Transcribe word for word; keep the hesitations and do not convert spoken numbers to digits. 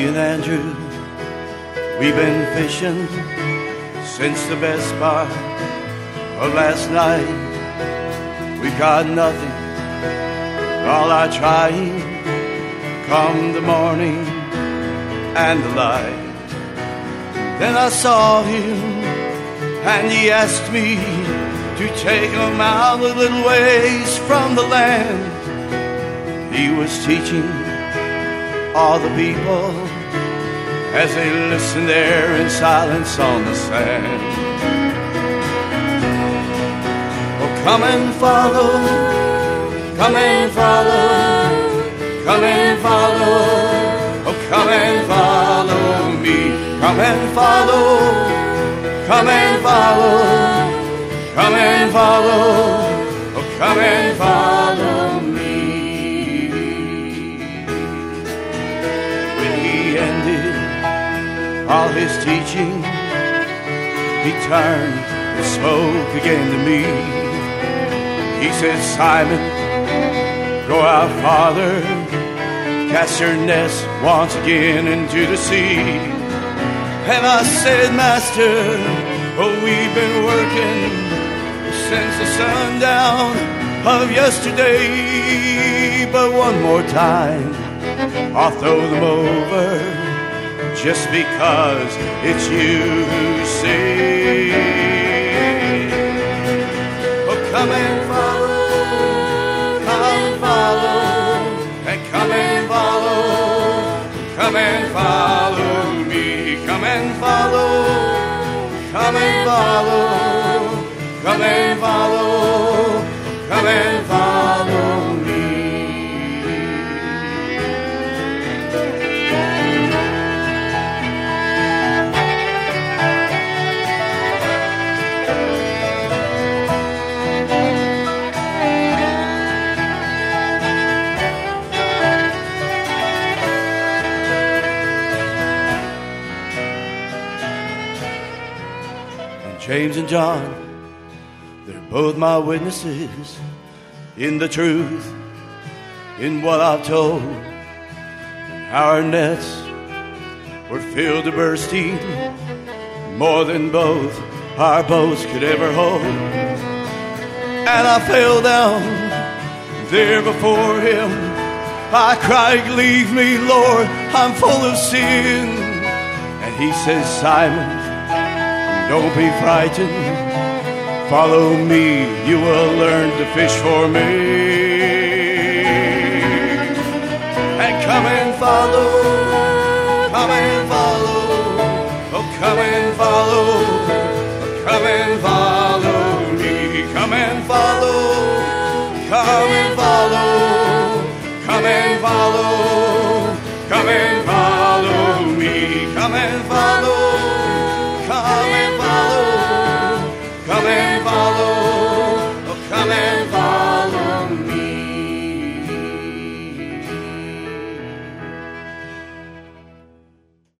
and Andrew, we've been fishing since the best part of last night. We've got nothing, all our trying, come the morning and the light. Then I saw him and he asked me to take him out a little ways from the land. He was teaching all the people as they listened there in silence on the sand. Oh, come and follow, come and follow, come and follow, oh, come and follow me. Come and follow, come and follow, come and follow, oh, come and follow me. When he ended all his teaching, he turned and spoke again to me. He said, Simon, go out farther, cast your nets once again into the sea. And I said, Master, oh, we've been working since the sundown of yesterday. But one more time, I'll throw them over, just because it's you who say, oh, come and follow, come and follow, and come and follow, come and follow me. Come and follow, come and follow, come and follow, come and follow me. James and John, they're both my witnesses in the truth, in what I've told. Our nets were filled to bursting, more than both our boats could ever hold. And I fell down there before him. I cried, leave me, Lord, I'm full of sin. And he says, Simon, don't be frightened, follow me, you will learn to fish for me. And come and follow, come and follow, oh, come and follow, oh, come and follow.